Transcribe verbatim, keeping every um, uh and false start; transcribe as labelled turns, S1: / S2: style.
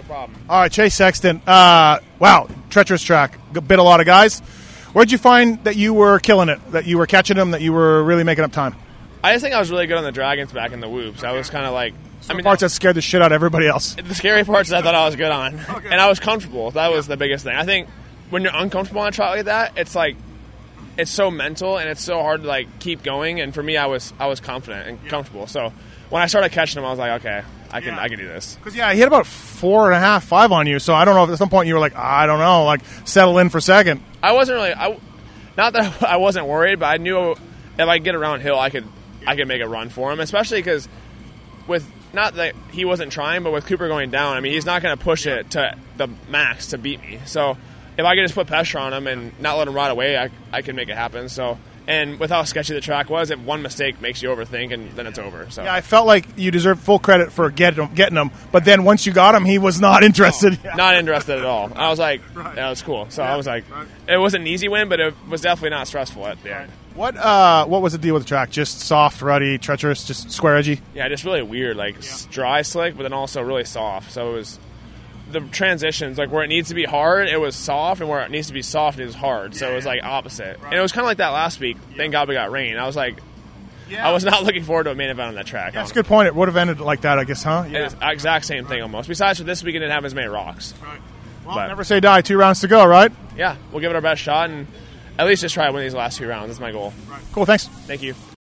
S1: problem.
S2: All right, Chase Sexton. Uh, wow, treacherous track. Bit a lot of guys. Where'd you find that you were killing it, that you were catching them, that you were really making up time?
S1: I just think I was really good on the dragons back in the whoops. I was kind of like...
S2: So
S1: I mean,
S2: parts that scared the shit out of everybody else.
S1: The scary parts I thought I was good on. Okay. And I was comfortable. That was the biggest thing. I think when you're uncomfortable on a trot like that, it's like... It's so mental, and it's so hard to, like, keep going. And for me, I was I was confident and comfortable. So when I started catching them, I was like, okay, I can yeah. I can do this.
S2: Because, yeah, he had about four and a half, five on you. So I don't know if at some point you were like, I don't know, like, settle in for second.
S1: I wasn't really... I, not that I wasn't worried, but I knew if I could get around hill, I could I could make a run for him, especially because with... Not that he wasn't trying, but with Cooper going down, I mean, he's not going to push it to the max to beat me. So if I could just put pressure on him and not let him ride away, I, I can make it happen. So, and with how sketchy the track was, if one mistake makes you overthink, and then it's over. So
S2: yeah, I felt like you deserved full credit for getting him, getting him, but then once you got him, he was not interested.
S1: No, not interested at all. I was like, right. yeah, it was cool. So yeah, I was like, right. It wasn't an easy win, but it was definitely not stressful at the end.
S2: What uh, what was the deal with the track? Just soft, ruddy, treacherous, just square edgy?
S1: Yeah, just really weird, like yeah. dry slick, but then also really soft. So it was the transitions, like where it needs to be hard, it was soft, and where it needs to be soft, it was hard. Yeah, so it was like opposite. Right. And it was kind of like that last week. Yeah. Thank God we got rain. I was like, yeah. I was not looking forward to a main event on that track.
S2: Yeah, that's a good point. It would have ended like that, I guess, huh?
S1: Yeah. It's exact same thing almost. Besides, for this week, it didn't have as many rocks.
S2: Right. Well, but, never say die. Two rounds to go, right?
S1: Yeah, we'll give it our best shot and at least just try to win these last two rounds. That's my goal.
S2: Right. Cool, thanks.
S1: Thank you.